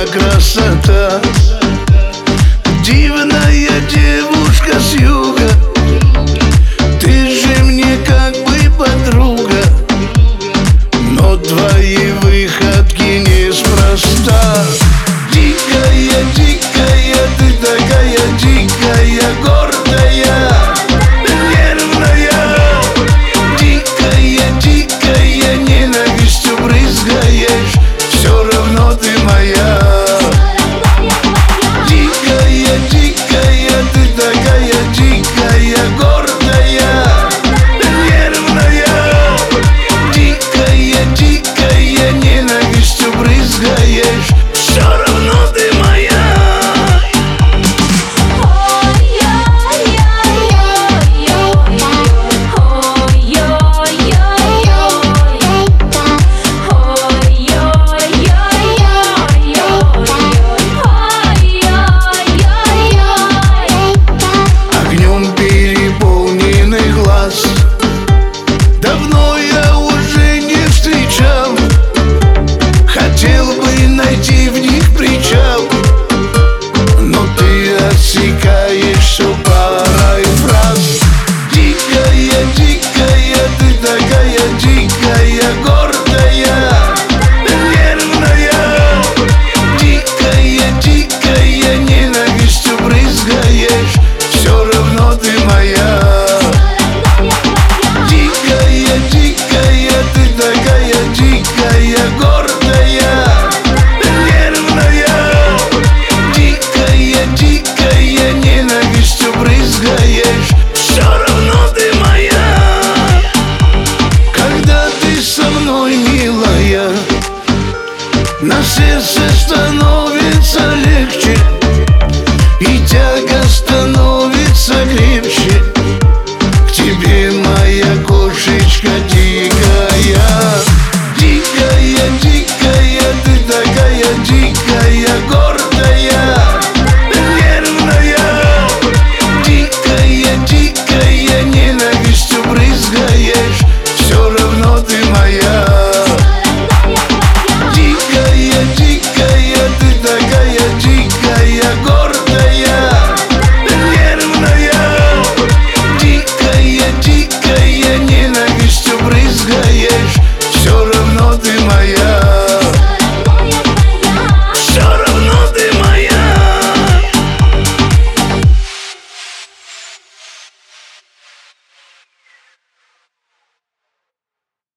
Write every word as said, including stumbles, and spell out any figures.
красота. Дивная девушка с юга, ты же мне как бы подруга, но твои выходки неспроста. Дикая, дикая, ты такая дикая, гордая, нервная. Дикая, дикая, ненавистью брызгаешь, все равно ты моя. Дикая, дикая, ты такая дикая, гордая, нервная. Дикая, дикая, ненавистью брызгаешь, все равно ты моя. Давно я уже не встречал, хотел бы найти в них причал, но ты отсекаешь все парой фраз. Дикая, дикая, ты такая дикая, гордая, нервная. Дикая, дикая, ненавистью брызгаешь, все равно ты моя. Дикая, дикая, ты такая дикая, гордая, нервная. Дикая, дикая, ненавистью брызгаешь, все равно ты моя. Когда ты со мной, милая, на сердце становится легче.